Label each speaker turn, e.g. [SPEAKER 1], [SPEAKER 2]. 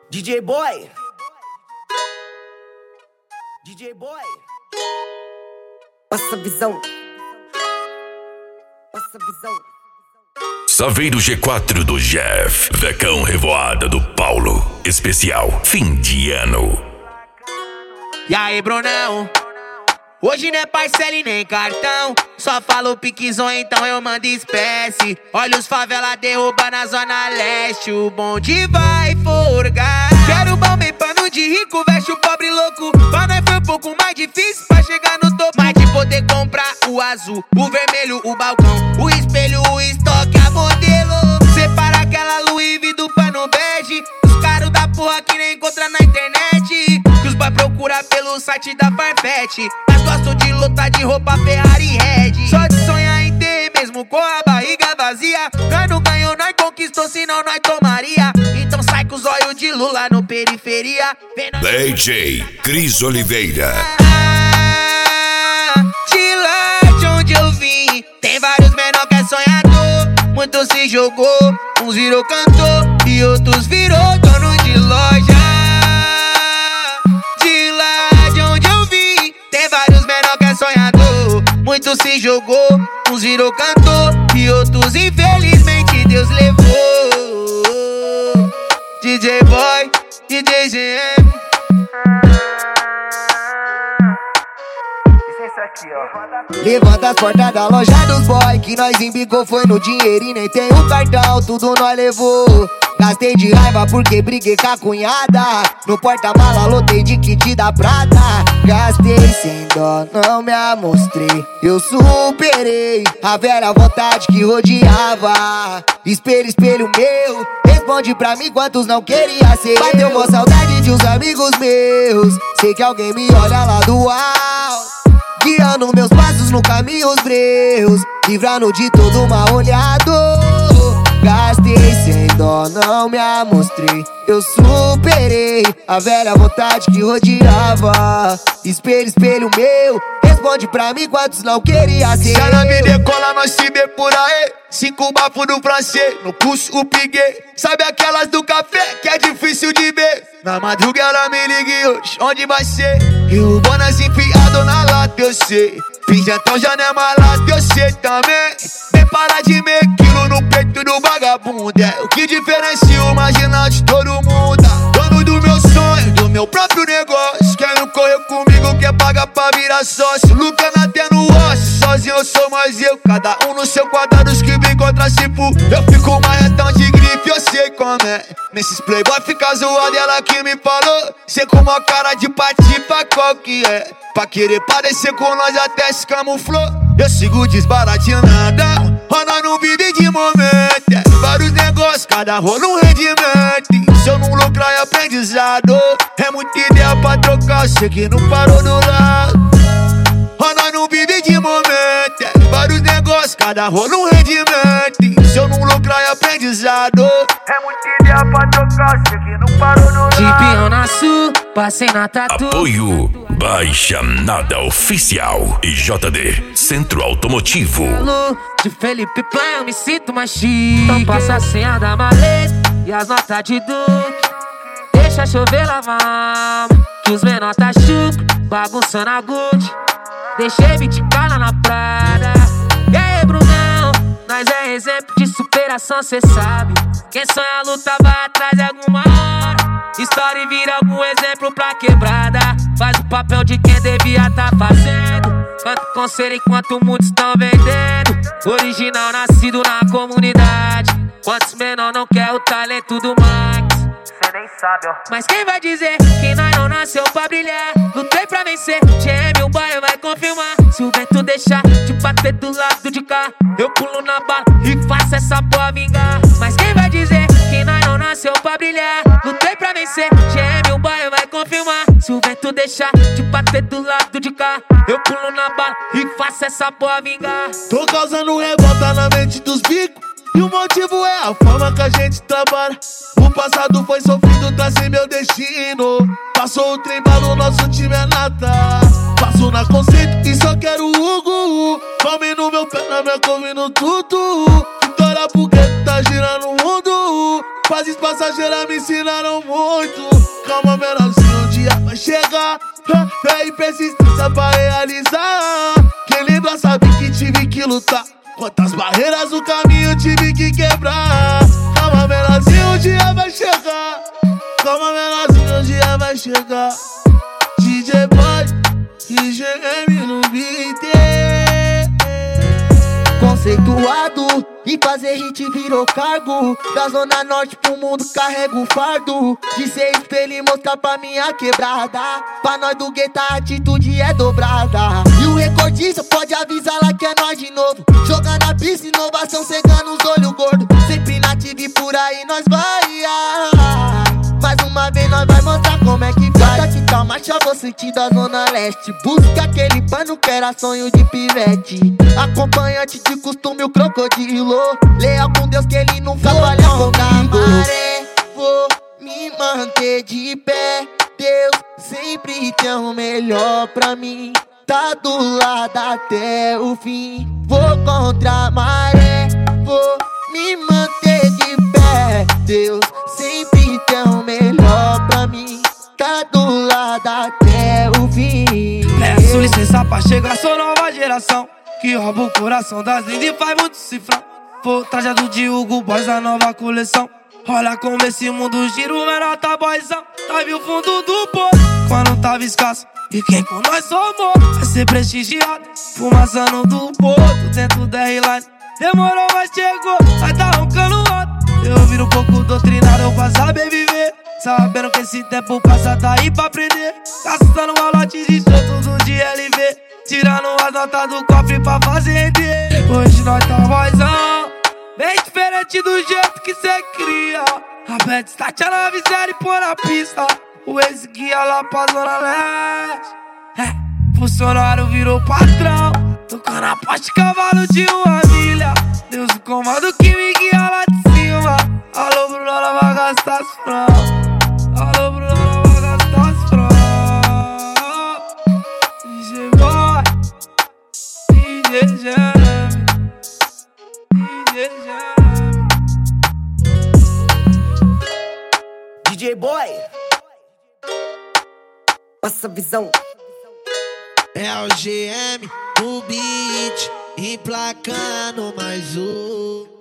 [SPEAKER 1] DJ Boy. DJ Boy. Passa a visão. Passa a visão.
[SPEAKER 2] Saveiro G4 do Jeff, Vecão Revoada do Paulo. Especial fim de ano.
[SPEAKER 3] E aí, Brunão? Hoje não é parcela e nem cartão. Só falo piquezão, então eu mando espécie. Olha os favela derruba na zona leste. O bonde vai forgar. Quero bom bem pano de rico, veste o pobre louco. Pra nós foi um pouco mais difícil pra chegar no topo. Mas de poder comprar o azul, o vermelho, o balcão, o espelho, o estoque, a modelo. Separa aquela Louis V do pano bege. Os caros da porra que nem encontra na internet. Que os boy procura pelo site da Farfetch. Mas gosto de lutar de roupa Ferrari Red. Só de sonhar em ter mesmo com a barriga vazia. Nós não ganhou, nós conquistou, senão nós tomaria. Então sai com os olhos de Lula no periferia.
[SPEAKER 2] DJ Cris Oliveira.
[SPEAKER 3] De lá de onde eu vim, tem vários menor que é sonhador. Muitos se jogou, uns virou cantor e outros virou dono de loja. De lá de onde eu vim, tem vários menor que é sonhador. Muitos se jogou, uns virou cantor e outros infelizmente Deus levou. DJ Boy, DJ GM.
[SPEAKER 4] Levanta as portas da loja dos boy, que nós embicou foi no dinheiro e nem tem o cartão, tudo nós levou. Gastei de raiva porque briguei com a cunhada. No porta-mala lotei de kit da Prada. Gastei sem dó, não me amostrei. Eu superei a velha vontade que rodeava. Espelho, espelho meu, responde pra mim quantos não queria ser. Bateu uma saudade de uns amigos meus. Sei que alguém me olha lá do alto, guiando meus passos no caminhos breus, livrando de todo mal olhado. Gastei sem dó, não me amostrei. Eu superei a velha vontade que rodeava. Espelho, espelho meu, responde pra mim quantos não queria ser.
[SPEAKER 3] Se ela me decola, nós se vê por aí. 5 bafos do francês, no pulso o piguê. Sabe aquelas do café que é difícil de ver? Na madruga ela me liga e hoje, onde vai ser? E o Bonas enfiado na lata, eu sei. Pingentão já não é malado, eu sei também. Vem parar de meio quilo no peito do vagabundo. É o que diferencia o marginal de todo mundo. Dono do meu sonho, do meu próprio negócio. Quem não correu comigo quer pagar pra virar sócio. Luca na terra no osso, sozinho eu sou mais eu. Cada um no seu quadrado, os que vem contra se fu. Eu fico marretão de grife, eu sei como é. Nesses playboy fica zoado, ela que me falou. Cê com uma cara de patifa, qual que é? Pra querer parecer com nós até se camuflou. Eu sigo desbaratinando, nós não vive de momento. É vários negócios, cada rolo um rendimento. Se eu não lucrar é aprendizado. É muita ideia pra trocar, sei que não parou do lado. Nós não vive de momento. É vários negócios, cada rolo um rendimento. Se eu não lucrar é aprendizado. É muita ideia pra trocar, sei que não parou do lado. De peão na sul, passei na tatu.
[SPEAKER 2] Apoio Baixa Nada Oficial e JD Centro Automotivo.
[SPEAKER 3] De Felipe Plan eu me sinto mais chique. Então passa a senha da maleta e as notas de Duque. Deixa chover lavar, que os menor tá chuco, bagunçando a Gucci. Deixei me de cana na Prada. E aí, Brunão, nós é exemplo de superação, cê sabe. Quem sonha luta vai atrás de alguma hora. História vira algum exemplo pra quebrada. Faz o papel de quem devia tá fazendo. Canto conselho enquanto muitos estão vendendo. Original nascido na comunidade. Quantos menor não quer o talento do Max? Cê nem sabe, ó. Mas quem vai dizer que nós não nasceu pra brilhar? Lutei pra vencer, GM o bairro vai confirmar. Se o vento deixar de bater do lado de cá, eu pulo na bala e faço essa porra vingar. Mas quem vai dizer que nós não nasceu pra brilhar? Lutei pra vencer, GM o bairro vai confirmar. Se o vento deixar de bater do lado de cá, eu pulo na bala e faço essa porra vingar.
[SPEAKER 5] Tô causando revolta na mente dos bicos, e o motivo é a forma que a gente trabalha. O passado foi sofrido, tá sem meu destino. Passou o trem para o nosso time é nata. Passo na conceito e só quero o Hugo. Come no meu pé, na minha couve no tudo. Vitória porque tá girando o mundo. Fases passageiras me ensinaram muito. Calma, menorzinho, um dia vai chegar. Fé e persistência pra realizar. Quem lembra sabe que tive que lutar. Quantas barreiras no caminho tive que quebrar. Calma, menorzinho, um dia vai chegar. Calma, menorzinho, um dia vai chegar. DJ Boy, IGM no beat.
[SPEAKER 4] Conceituado e fazer hit virou cargo. Da zona norte pro mundo carrego o fardo de ser espelho e mostrar pra minha quebrada. Pra nós do gueto a atitude é dobrada. E o recordista pode avisar lá que é nós de novo. Jogando a pista, inovação cegando os olhos gordos. Sempre nativo e por aí nós vai. Mais uma vez nós vai mostrar como é que faz. Tá que tá marcha, vou sentir da zona leste. Busca aquele pano que era sonho de pivete. Acompanhante de costume o crocodilo. Leal com Deus que ele não trabalha comigo. Maré, vou me manter de pé. Deus sempre tem o melhor pra mim. Tá do lado até o fim. Vou contra a maré, vou me manter de pé. Deus sempre tem o melhor pra mim. Tá do lado até o fim.
[SPEAKER 6] Peço licença pra chegar, sou nova geração que rouba o coração das lindas e faz muito cifrão. Vou trajado de Hugo Boss, a nova coleção. Olha como esse mundo gira, o menor tá boyzão. Tá viu o fundo do poço quando tava escasso. E quem com nós somos vai ser prestigiado. Fumaçando do porto dentro da R-Line. Demorou, mas chegou, vai tá roncando alto. Eu viro um pouco doutrinado pra saber viver. Sabendo que esse tempo passa, tá aí pra aprender. Gastando malote de show todo de LV. Tirando as notas do cofre pra fazer render. Hoje nós tá vozão, bem diferente do jeito que cê cria. A Bad start a nave zero e põe na pista. O ex guia lá pra zona leste. Funcionário virou patrão, tocando a poste cavalo de uma milha. Deus o comando que me guia lá de cima. Alô, Bruno, ela vai gastar as frão. Alô, Bruno, ela vai gastar as frão. DJ Boy, DJ Jam, DJ Jam.
[SPEAKER 1] DJ Boy, passa a visão.
[SPEAKER 7] É o GM, o beat, emplacando mais um.